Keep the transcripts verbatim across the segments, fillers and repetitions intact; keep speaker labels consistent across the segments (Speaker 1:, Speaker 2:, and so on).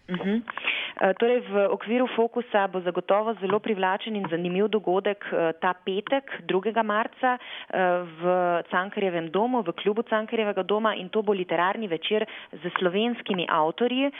Speaker 1: Uh-huh. Torej v okviru Fokusa bo zagotovo zelo privlačen in zanimiv dogodek ta petek, drugega marca v Cankarjevem domu, v klubu Cankarjevega doma, in to bo literarni večer z slovenskimi avtorji,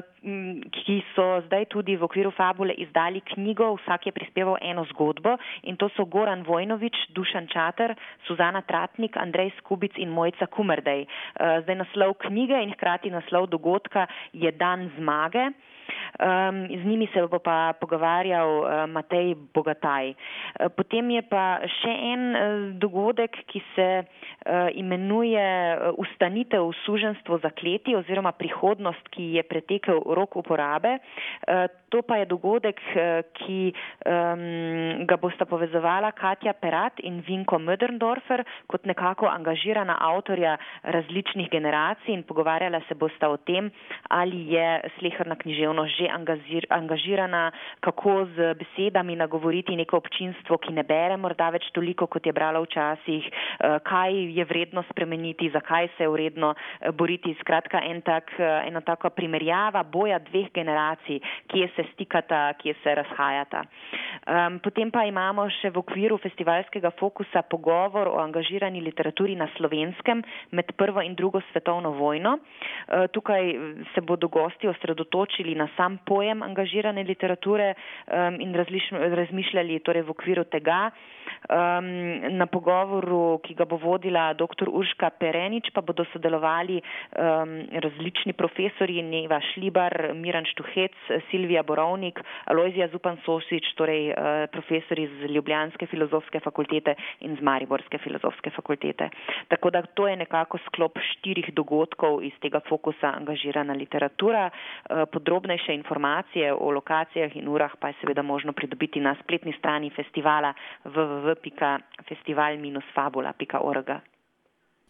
Speaker 1: ki so zdaj tudi v okviru Fabule izdali knjigo, vsak je prispeval eno zgodbo, in to so Goran Vojnović, Dušan Čater, Suzana Tratnik, Andrej Skubic in Mojca Kumerdej. Zdaj naslov knjige in hkrati naslov dogodka je Dan zmage. Um, z njimi se bo pa pogovarjal uh, Matej Bogataj. Uh, potem je pa še en uh, dogodek, ki se uh, imenuje uh, Ustanitev v suženjstvo zakleti oziroma prihodnost, ki je pretekel rok uporabe. Uh, to pa je dogodek, uh, ki um, ga bosta povezovala Katja Perat in Vinko Möderndorfer kot nekako angažirana avtorja različnih generacij, in pogovarjala se bosta o tem, ali je sleherna književnost že angažirana, kako z besedami nagovoriti neko občinstvo, ki ne bere morda več toliko, kot je bralo včasih, kaj je vredno spremeniti, zakaj se je vredno boriti. Skratka, en tak, ena taka primerjava boja dveh generacij, kje se stikata, kje se razhajata. Potem pa imamo še v okviru festivalskega Fokusa pogovor o angažirani literaturi na Slovenskem med prvo in drugo svetovno vojno. Tukaj se bodo gosti osredotočili na sam pojem angažirane literature um, in razmišljali torej v okviru tega. Um, na pogovoru, ki ga bo vodila doktor Urška Perenič, pa bodo sodelovali um, različni profesorji, Neva Šlibar, Miran Štuhec, Silvija Borovnik, Alojzija Zupan-Sosič, torej uh, profesori z Ljubljanske filozofske fakultete in z Mariborske filozofske fakultete. Tako da to je nekako sklop štirih dogodkov iz tega Fokusa angažirana literatura. Uh, podrobnejše informacije o lokacijah in urah pa je seveda možno pridobiti na spletni strani festivala w w w pika festival dash fabula pika org.